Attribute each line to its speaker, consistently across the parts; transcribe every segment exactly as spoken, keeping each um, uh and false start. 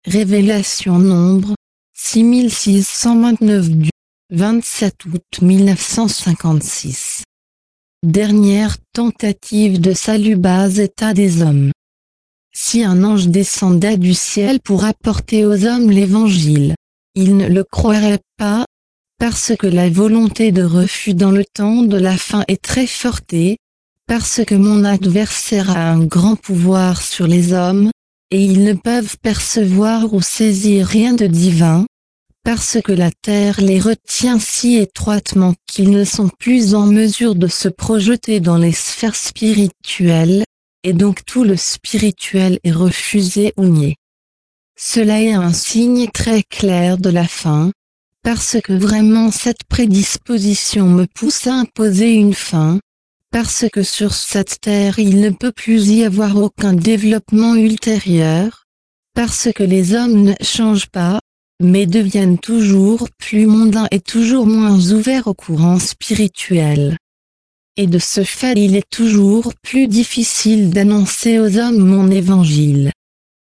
Speaker 1: Révélation Nombre, six mille six cent vingt-neuf du vingt-sept août mille neuf cent cinquante-six. Dernière tentative de salut bas état des hommes. Si un ange descendait du ciel pour apporter aux hommes l'évangile, ils ne le croiraient pas, parce que la volonté de refus dans le temps de la fin est très forte et, parce que mon adversaire a un grand pouvoir sur les hommes, et ils ne peuvent percevoir ou saisir rien de divin, parce que la terre les retient si étroitement qu'ils ne sont plus en mesure de se projeter dans les sphères spirituelles, et donc tout le spirituel est refusé ou nié. Cela est un signe très clair de la fin, parce que vraiment cette prédisposition me pousse à imposer une fin, parce que sur cette terre il ne peut plus y avoir aucun développement ultérieur, parce que les hommes ne changent pas, mais deviennent toujours plus mondains et toujours moins ouverts au courant spirituel. Et de ce fait il est toujours plus difficile d'annoncer aux hommes mon évangile.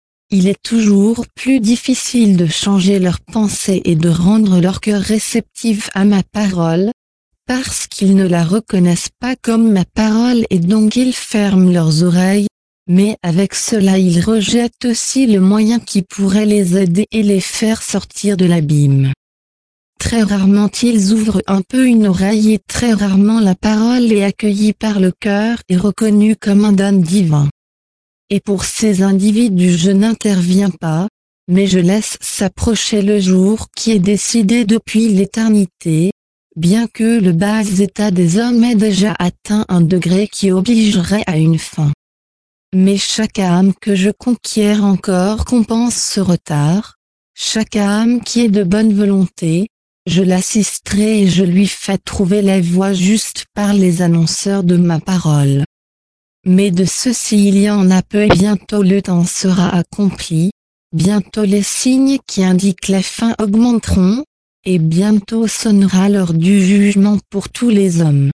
Speaker 1: Il est toujours plus difficile de changer leurs pensées et de rendre leur cœur réceptif à ma parole, parce qu'ils ne la reconnaissent pas comme ma parole et donc ils ferment leurs oreilles, mais avec cela ils rejettent aussi le moyen qui pourrait les aider et les faire sortir de l'abîme. Très rarement ils ouvrent un peu une oreille et très rarement la parole est accueillie par le cœur et reconnue comme un don divin. Et pour ces individus je n'interviens pas, mais je laisse s'approcher le jour qui est décidé depuis l'éternité, bien que le bas état des hommes ait déjà atteint un degré qui obligerait à une fin. Mais chaque âme que je conquiers encore compense ce retard, chaque âme qui est de bonne volonté, je l'assisterai et je lui fais trouver la voie juste par les annonceurs de ma parole. Mais de ceci il y en a peu et bientôt le temps sera accompli, bientôt les signes qui indiquent la fin augmenteront, et bientôt sonnera l'heure du jugement pour tous les hommes.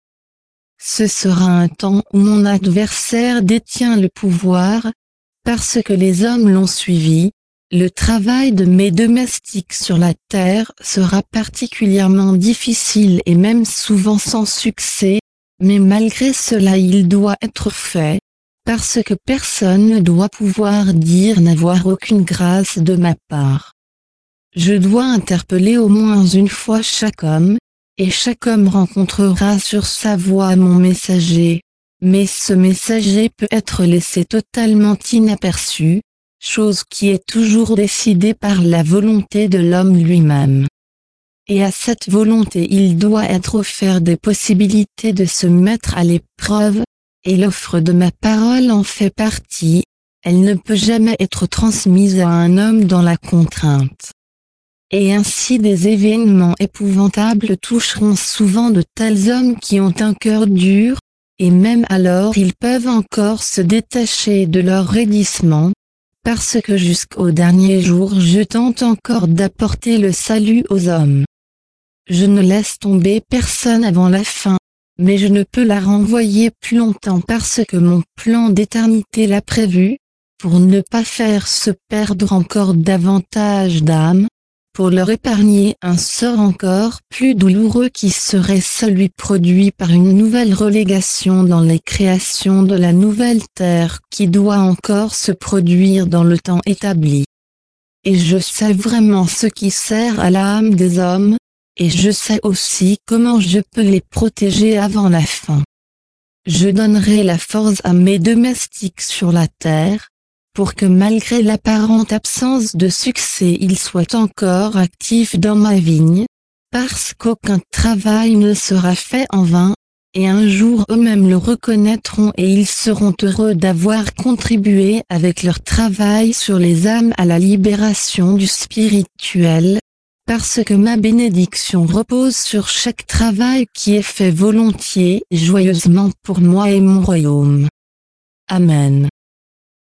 Speaker 1: Ce sera un temps où mon adversaire détient le pouvoir, parce que les hommes l'ont suivi, le travail de mes domestiques sur la terre sera particulièrement difficile et même souvent sans succès, mais malgré cela il doit être fait, parce que personne ne doit pouvoir dire n'avoir aucune grâce de ma part. Je dois interpeller au moins une fois chaque homme, et chaque homme rencontrera sur sa voie mon messager, mais ce messager peut être laissé totalement inaperçu, chose qui est toujours décidée par la volonté de l'homme lui-même. Et à cette volonté il doit être offert des possibilités de se mettre à l'épreuve, et l'offre de ma parole en fait partie, elle ne peut jamais être transmise à un homme dans la contrainte. Et ainsi des événements épouvantables toucheront souvent de tels hommes qui ont un cœur dur, et même alors ils peuvent encore se détacher de leur raidissement, parce que jusqu'au dernier jour je tente encore d'apporter le salut aux hommes. Je ne laisse tomber personne avant la fin, mais je ne peux la renvoyer plus longtemps parce que mon plan d'éternité l'a prévu, pour ne pas faire se perdre encore davantage d'âmes, pour leur épargner un sort encore plus douloureux qui serait celui produit par une nouvelle relégation dans les créations de la nouvelle terre qui doit encore se produire dans le temps établi. Et je sais vraiment ce qui sert à l'âme des hommes, et je sais aussi comment je peux les protéger avant la fin. Je donnerai la force à mes domestiques sur la terre, pour que malgré l'apparente absence de succès ils soient encore actifs dans ma vigne, parce qu'aucun travail ne sera fait en vain, et un jour eux-mêmes le reconnaîtront et ils seront heureux d'avoir contribué avec leur travail sur les âmes à la libération du spirituel, parce que ma bénédiction repose sur chaque travail qui est fait volontiers et joyeusement pour moi et mon royaume. Amen.